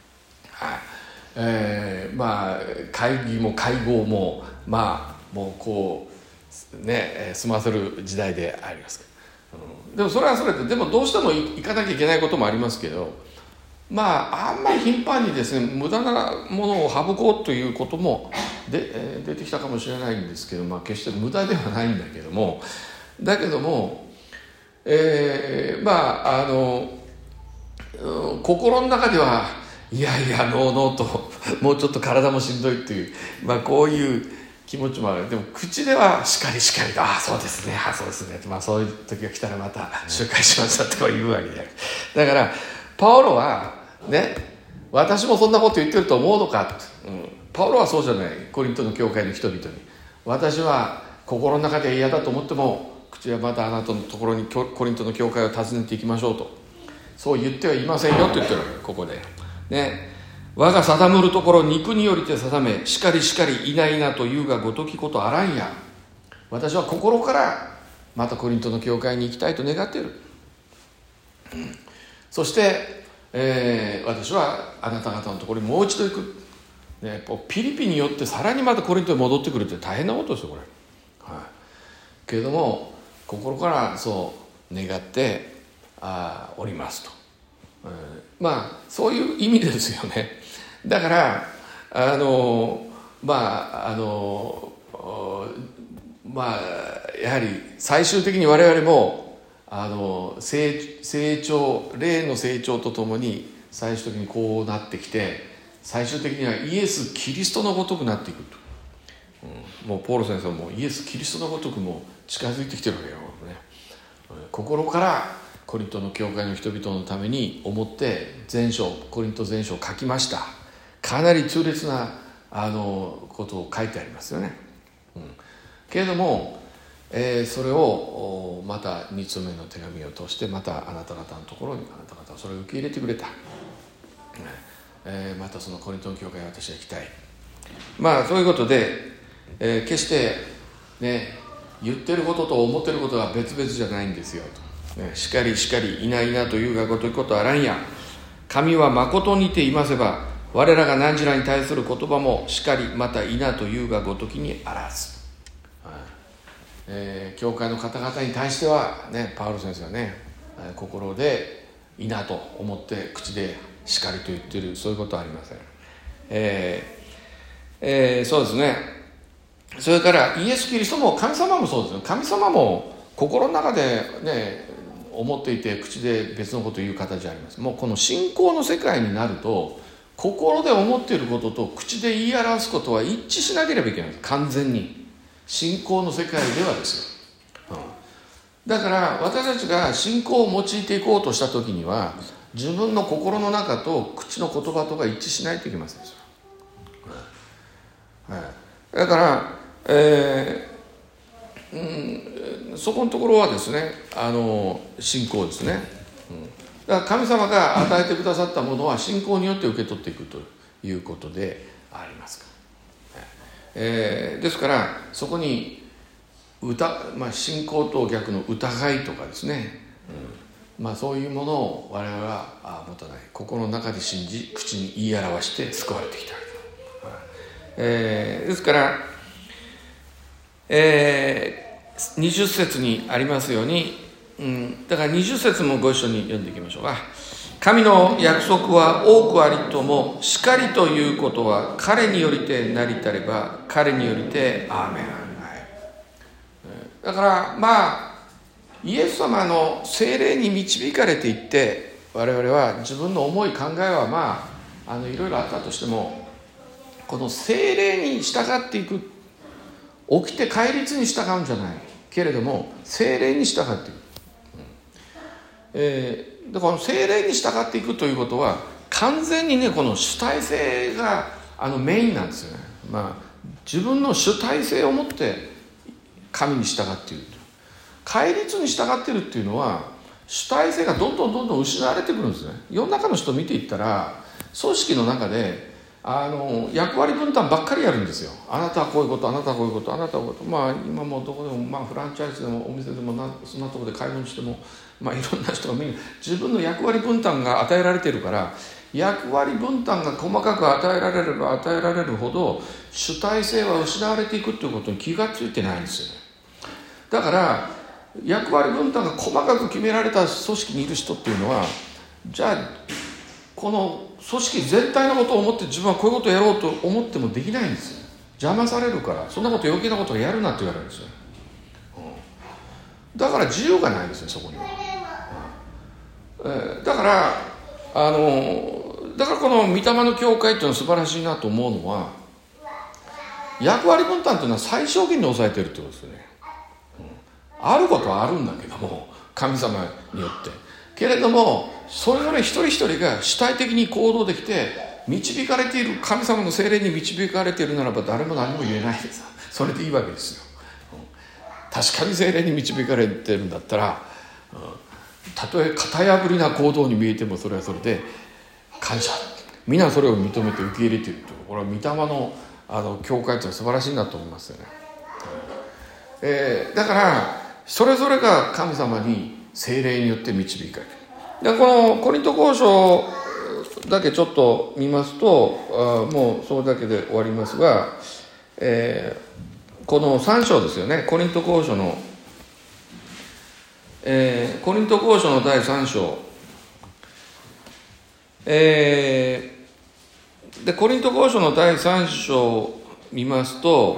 会議も会合ももうこうね、済ませる時代であります、でもそれはそれで、でもどうしても行かなきゃいけないこともありますけど、あんまり頻繁にですね、無駄なものを省こうということも出てきたかもしれないんですけど、決して無駄ではないんだけども、心の中ではいやいやノーノーともうちょっと体もしんどいっていう、こういう気持ちもある。でも口ではしかりそうですね、そうですね、そういう時が来たらまた集会しましたってこう言うわけである。だからパウロはね、私もそんなこと言ってると思うのかって、パウロはそうじゃない。コリントの教会の人々に、私は心の中で嫌だと思っても口はまたあなたのところにコリントの教会を訪ねていきましょうと、そう言ってはいませんよと言ってるここでね。我が定むるところ肉によりて定め、しかりいないなというがごときことあらんや。私は心からまたコリントの教会に行きたいと願っている、そして、私はあなた方のところにもう一度行く、ピリピによってさらにまたコリントに戻ってくるって大変なことですよこれ、けれども心からそう願っておりますと、そういう意味ですよね。だからやはり最終的に我々も成長、霊の成長とともに最終的にこうなってきて、最終的にはイエス・キリストのごとくなっていくと、もうポール先生もイエス・キリストのごとくも近づいてきてるわけよ、心からコリントの教会の人々のために思ってコリント前書を書きました。かなり痛烈なことを書いてありますよね、けれども、それをまた2通目の手紙を通してまたあなた方のところに、あなた方はそれを受け入れてくれた、またそのコリントの教会に私は行きたい、そういうことで、決してね、言ってることと思ってることが別々じゃないんですよと、しかりいないなというがごときことあらんや。神は誠にていませば、我らが何らに対する言葉もしかりまたいなというがごときにあらず、教会の方々に対してはね、パウロ先生はね、心でいなと思って口でしかりと言っている、そういうことはありません。そうですね。それからイエス・キリストも神様もそうですよ。神様も心の中でね思っていて口で別のことを言う形あります。もうこの信仰の世界になると、心で思っていることと口で言い表すことは一致しなければいけない。完全に信仰の世界ではですよ、だから私たちが信仰を用いていこうとした時には、自分の心の中と口の言葉とが一致しないといけませんでしょ、だからそこのところはですね、信仰ですね、だから神様が与えてくださったものは信仰によって受け取っていくということでありますから、ですからそこに信仰と逆の疑いとかですね、そういうものを我々は持たない。心の中で信じ、口に言い表して救われてきた、ですから20節にありますように、だから20節もご一緒に読んでいきましょうか。神の約束は多くありとも、しかりということは彼によりて成りたれば彼によりてアーメン、だからイエス様の聖霊に導かれていって、我々は自分の思い考えはいろいろあったとしても、この聖霊に従っていく、起きて戒律に従うんじゃないけれども聖霊に従っていく、だから聖霊に従っていくということは完全にね、この主体性がメインなんですよね。自分の主体性を持って神に従っている。戒律に従っているっていうのは主体性がどんどん失われてくるんですね。世の中の人を見ていったら、組織の中で役割分担ばっかりやるんですよ。あなたはこういうこと、あなたはこういうこと、あなたはこういうこと。今もどこでも、フランチャイズでもお店でもそんなところで買い物しても、いろんな人がみんな自分の役割分担が与えられているから、役割分担が細かく与えられれば与えられるほど主体性は失われていくということに気がついてないんですよね。だから役割分担が細かく決められた組織にいる人っていうのは、じゃあこの組織全体のことを思って自分はこういうことをやろうと思ってもできないんですよ。邪魔されるから、そんなこと余計なことをやるなって言われるんですよ、だから自由がないんですよ、そこには、だからこの御霊の教会っていうのは素晴らしいなと思うのは、役割分担っていうのは最小限に抑えてるってことですよね、あることはあるんだけども、神様によってけれども、それぞれ一人一人が主体的に行動できて導かれている、神様の聖霊に導かれているならば誰も何も言えないです。それでいいわけですよ。確かに聖霊に導かれているんだったら、たとえ型破りな行動に見えてもそれはそれで感謝、皆それを認めて受け入れているという、これは御霊の教会というのは素晴らしいなと思いますよね。だからそれぞれが神様に聖霊によって導かれている。でこのコリント後書だけちょっと見ますと、もうそれだけで終わりますが、この3章ですよね。コリント後書の第3章、でコリント後書の第3章を見ますと、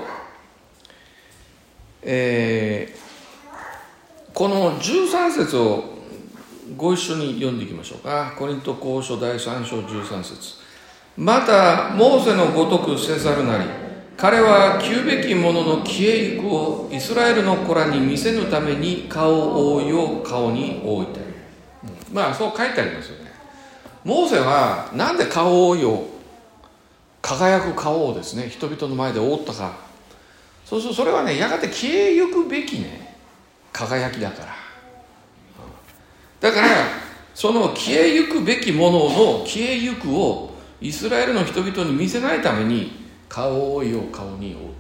この13節をご一緒に読んでいきましょうか。コリント後書第3章13節。またモーセのごとくせざるなり、彼は着るべきものの消えゆくをイスラエルの子らに見せぬために顔を覆うよう顔に覆いたい。そう書いてありますよね。モーセはなんで顔を覆うよう、輝く顔をですね、人々の前で覆ったか。そうするとそれはね、やがて消えゆくべきね、輝きだから。だからその消えゆくべきものの消えゆくをイスラエルの人々に見せないために顔を覆うよう顔に覆った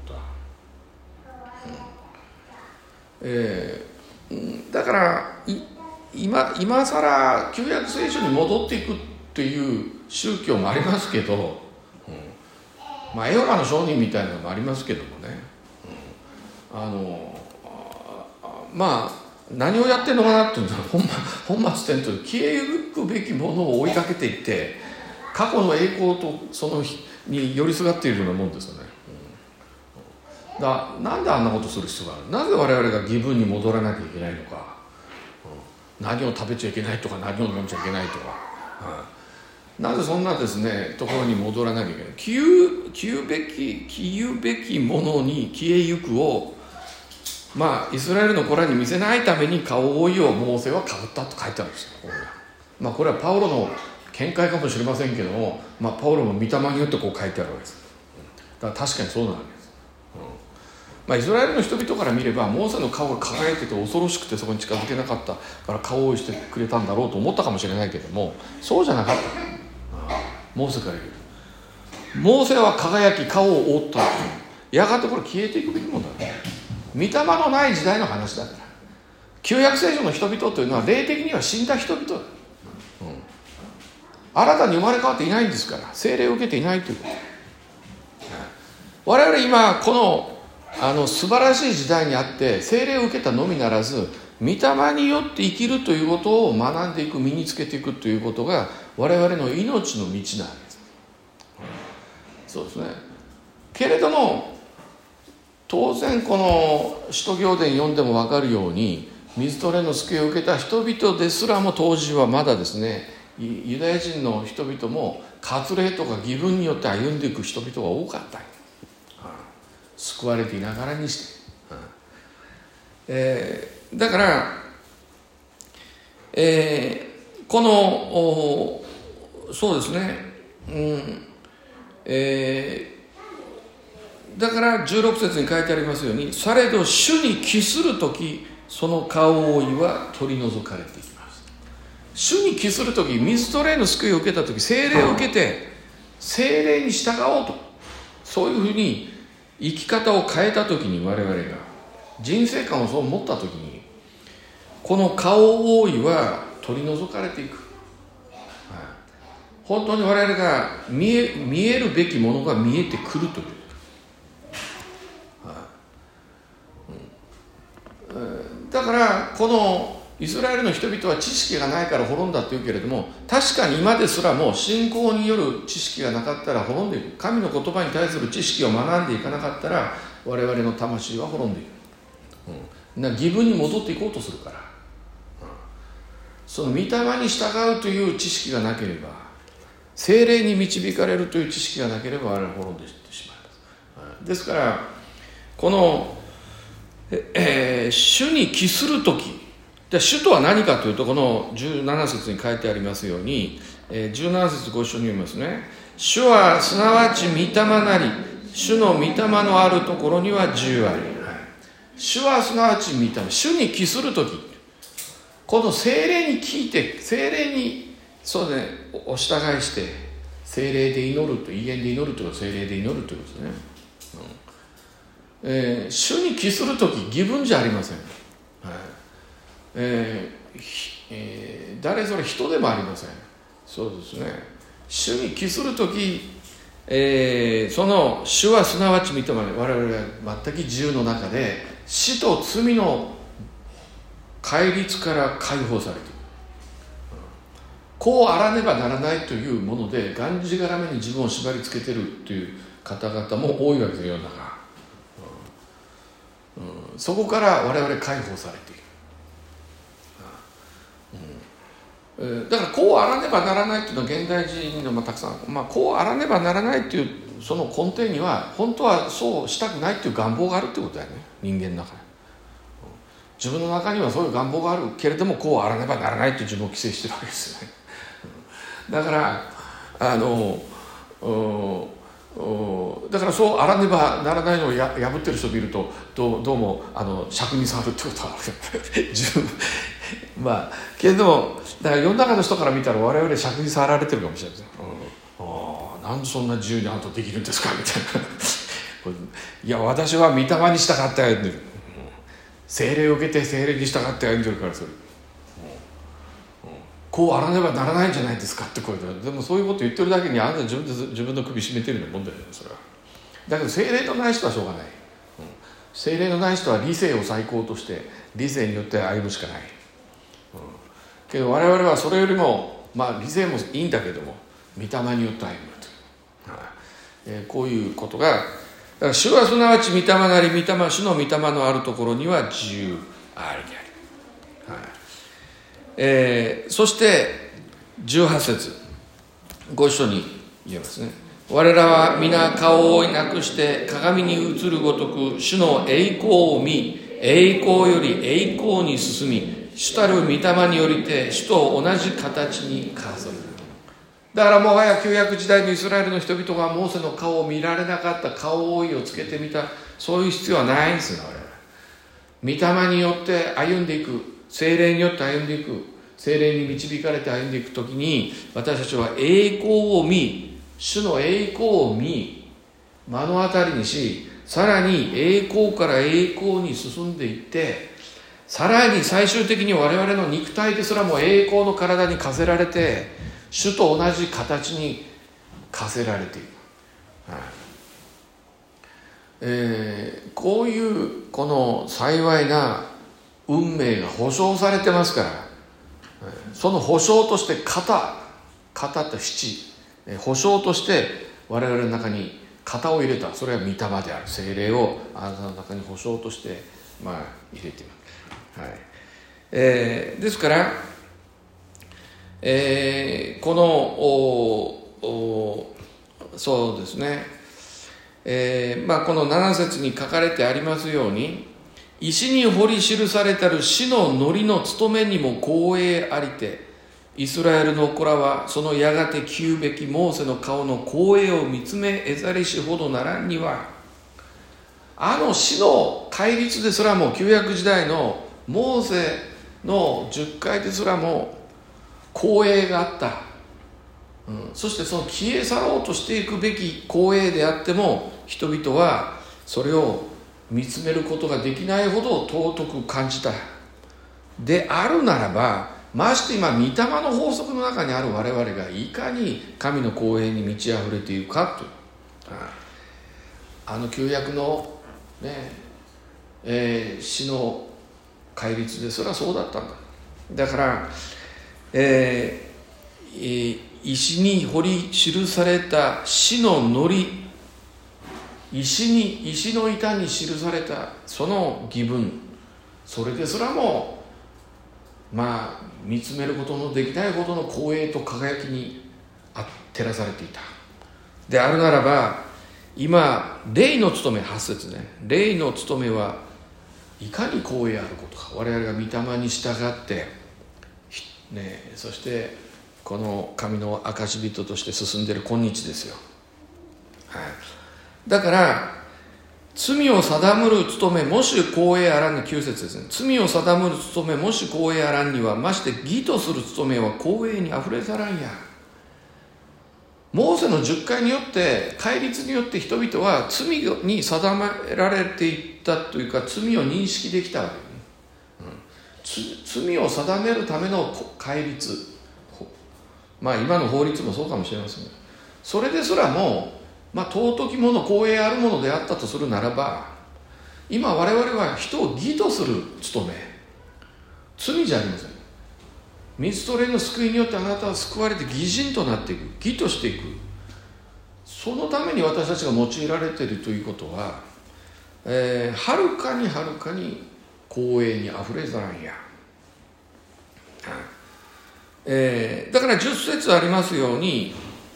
。だから今さら旧約聖書に戻っていくっていう宗教もありますけど、エホバの証人みたいなのもありますけどもね、何をやってんのかなっていうのは本末転倒で消えゆくべきものを追いかけていって過去の栄光とそのに寄りすがっているようなもんですよね。なんであんなことする必要がある。なぜ我々が義分に戻らなきゃいけないのか、何を食べちゃいけないとか何を飲んじゃいけないとか、なぜそんなですねところに戻らなきゃいけない。消ゆべきものに消えゆくをイスラエルの子らに見せないために顔を覆うようモーセはかぶったと書いてあるんですよ。これはパウロの見解かもしれませんけども、パウロも御霊によってこう書いてあるわけです。だから確かにそうなわけです。イスラエルの人々から見ればモーセの顔が輝いてて恐ろしくてそこに近づけなかったから顔を覆いしてくれたんだろうと思ったかもしれないけども、そうじゃなかった。モーセから言う、モーセは輝き顔を覆った。やがてこれ消えていくべきものだね。御霊のない時代の話だから。旧約聖書の人々というのは霊的には死んだ人々だ。新たに生まれ変わっていないんですから、聖霊を受けていないということ。我々今この素晴らしい時代にあって聖霊を受けたのみならず御霊によって生きるということを学んでいく、身につけていくということが我々の命の道なんです。そうですね。けれども当然この使徒行伝読んでも分かるように、 水と霊の救いを受けた人々ですらも当時はまだですね、ユダヤ人の人々も割礼とか義分によって歩んでいく人々が多かった、救われていながらにして、だから、このそうですね、だから16節に書いてありますように、されど主に帰するときその顔覆いは取り除かれていきます。主に帰するとき、水と霊の救いを受けたとき、聖霊を受けて聖霊に従おうと、そういうふうに生き方を変えたときに、我々が人生観をそう持ったときに、この顔覆いは取り除かれていく。本当に我々が見えるべきものが見えてくるという、だからこのイスラエルの人々は知識がないから滅んだって言うけれども、確かに今ですらも信仰による知識がなかったら滅んでいく。神の言葉に対する知識を学んでいかなかったら我々の魂は滅んでいく、義分に戻っていこうとするから、その御霊に従うという知識がなければ、聖霊に導かれるという知識がなければ我々は滅んでしまいます。ですからこの主に帰するとき、主とは何かというと、この17節に書いてありますように、17節ご一緒に読みますね。主はすなわち御霊なり、主の御霊のあるところには自由あり。主はすなわち御霊、主に帰するとき、この聖霊に聞いて、聖霊にそうね、お従いして、聖霊で祈ると、威厳で祈るというか、聖霊で祈るということですね。主に帰するとき、義分じゃありません。誰それ人でもありません。そうですね。主に帰するとき、その主はすなわち御霊で、我々は全く自由の中で死と罪の戒律から解放されている。こうあらねばならないというものでがんじがらめに自分を縛り付けているという方々も多いわけですよ、世の中。そこから我々解放されている。だからこうあらねばならないというのは現代人のたくさん、こうあらねばならないというその根底には本当はそうしたくないという願望があるということだよね、人間の中に。自分の中にはそういう願望があるけれども、こうあらねばならないという自分を規制しているわけですよね。だからだからそうあらねばならないのを破ってる人を見るとどうも尺に触るってことは自分けれども、だから世の中の人から見たら我々尺に触られてるかもしれないです、なんでそんな自由にあんたできるんですかみたいな。いや私は御霊に従って歩んでる、聖霊を受けて聖霊に従って歩んでるから、それこうあらねばならないんじゃないですかって声で、でもそういうこと言ってるだけにあなた自分の首絞めてるようなもんだよね、それは。だけど聖霊のない人はしょうがない、聖霊のない人は理性を最高として理性によって歩むしかない、けど我々はそれよりも理性もいいんだけども御霊によって歩むという、こういうことが、だから主はすなわち御霊なり、主の御霊のあるところには自由ありであり。そして18節ご一緒に言えますね。我らは皆顔を覆いなくして鏡に映るごとく主の栄光を見、栄光より栄光に進み、主たる御霊によりて主と同じ形に化する。だからもはや旧約時代のイスラエルの人々がモーセの顔を見られなかった、顔覆いをつけてみた、そういう必要はないんですよ。我々御霊によって歩んでいく、聖霊によって歩んでいく、聖霊に導かれて歩んでいくときに、私たちは栄光を見、主の栄光を見、目の当たりにし、さらに栄光から栄光に進んでいって、さらに最終的に我々の肉体ですらも栄光の体に課せられて、主と同じ形に課せられている、こういうこの幸いな運命が保証されてますから、その保証として型と七、保証として我々の中に型を入れた、それは御霊である聖霊をあなたの中に保証として入れています。 ですから、このそうですね、この7節に書かれてありますように、石に彫り記されたる死の糊の務めにも光栄ありて、イスラエルの子らはそのやがて来うべきモーセの顔の光栄を見つめ得ざりしほどならんには、あの死の戒律ですらも、旧約時代のモーセの10回ですらも光栄があった、そしてその消え去ろうとしていくべき光栄であっても、人々はそれを見つめることができないほど尊く感じたであるならば、まして今御霊の法則の中にある我々がいかに神の光栄に満ち溢れているかという、あの旧約の死の戒律ですらそうだったんだ。だから、石に彫り記された死の糊、石の板に記されたその義分、それですらも見つめることのできないほどの光栄と輝きに照らされていたであるならば、今霊の務め、8節ね、霊の務めはいかに光栄あることか。我々が御霊に従って、そしてこの神の証人として進んでいる今日ですよ。だから罪を定むる務めもし光栄あらんに、9節ですね。罪を定むる務めもし光栄あらんには、まして義とする務めは光栄にあふれざらんや。モーセの10回によって、戒律によって人々は罪に定められていったというか、罪を認識できたわけ、罪を定めるための戒律、今の法律もそうかもしれませんが、それですらも尊きもの、光栄あるものであったとするならば、今我々は人を義とする務め、罪じゃありません。水と霊の救いによってあなたは救われて義人となっていく、義としていく、そのために私たちが用いられているということは、はるかに光栄にあふれざらんや。だから10節ありますように、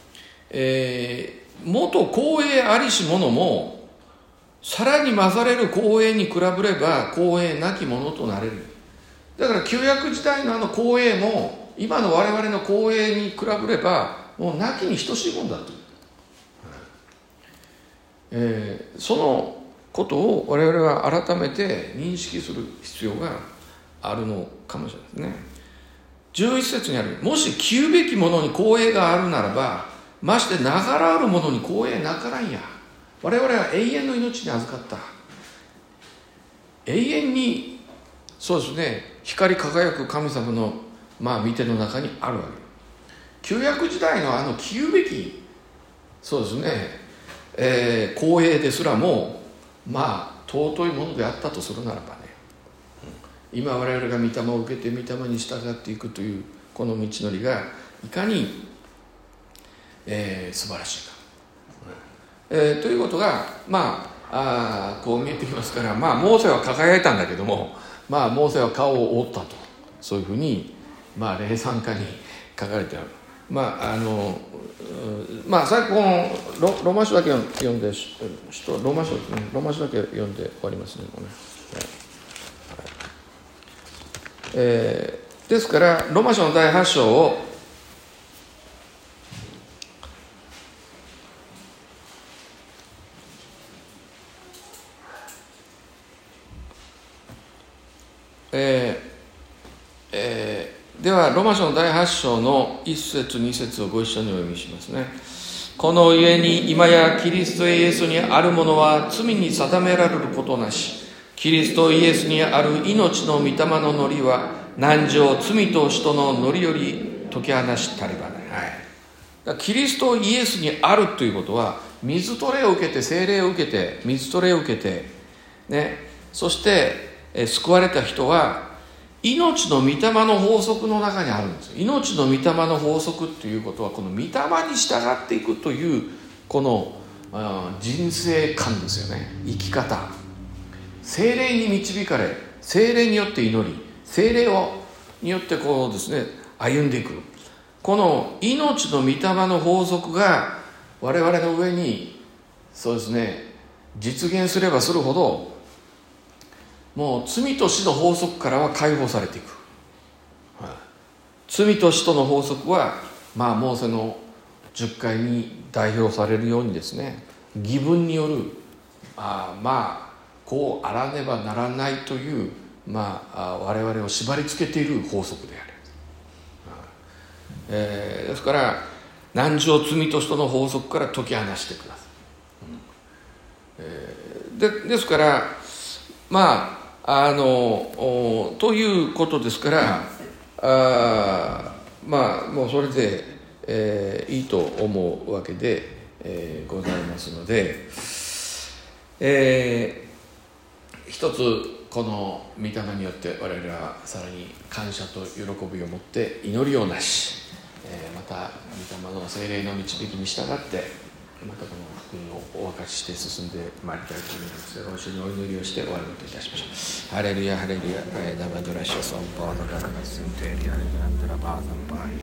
元光栄ありし者もさらに増される光栄に比べれば光栄なきものとなれる。だから旧約時代のあの光栄も今の我々の光栄に比べればもうなきに等しいものだと、そのことを我々は改めて認識する必要があるのかもしれないですね。11節にある、もし来うべきものに光栄があるならば、ましてながらあるものに光栄なからんや。我々は永遠の命に預かった、永遠にそうですね、光り輝く神様の御手の中にあるわけ。旧約時代のあの来うべきそうですね、光栄ですらも尊いものであったとするならばね、今我々が御霊を受けて御霊に従っていくというこの道のりがいかに、素晴らしいか、ということがこう見えてきますから、モーセは輝いたんだけども、モーセは顔を覆ったと、そういうふうに霊賛歌に書かれてある。最後このローマ書だけ読んで、ローマ書ですね、ローマ書だけ読んで終わりますね、もうね。ですからローマ書の第8章をではローマ書の第8章の1節2節をご一緒にお読みしますね。このゆえに今やキリストイエスにあるものは罪に定められることなし、キリストイエスにある命の御霊ののりは何条罪と使徒ののりより解き放したればね。だからキリストイエスにあるということは、水と霊を受けて、聖霊を受けて、水と霊を受けて、そして、救われた人は命の御霊の法則の中にあるんです。命の御霊の法則ということは、この御霊に従っていくというこの人生観ですよね。生き方、聖霊に導かれ、聖霊によって祈り、 聖霊によってこうですね歩んでいく、この命の御霊の法則が我々の上にそうですね実現すればするほど、もう罪と死の法則からは解放されていく、罪と死との法則はモーセの10回に代表されるようにですね、義分によるこうあらねばならないという我々を縛り付けている法則である、ですから汝を罪と死との法則から解き放してください、ですからということですから、もうそれで、いいと思うわけで、ございますので、一つこの御霊によって我々はさらに感謝と喜びを持って祈りをなし、また御霊の聖霊の導きに従ってまたこの福音をお分かちして進んでまいりたいと思います。よろしくお祈りをして終わりといたしましょう。ハレルヤハレルヤ、ダバドラショソンポードラガスンテリアレグランドラバーザンパーリ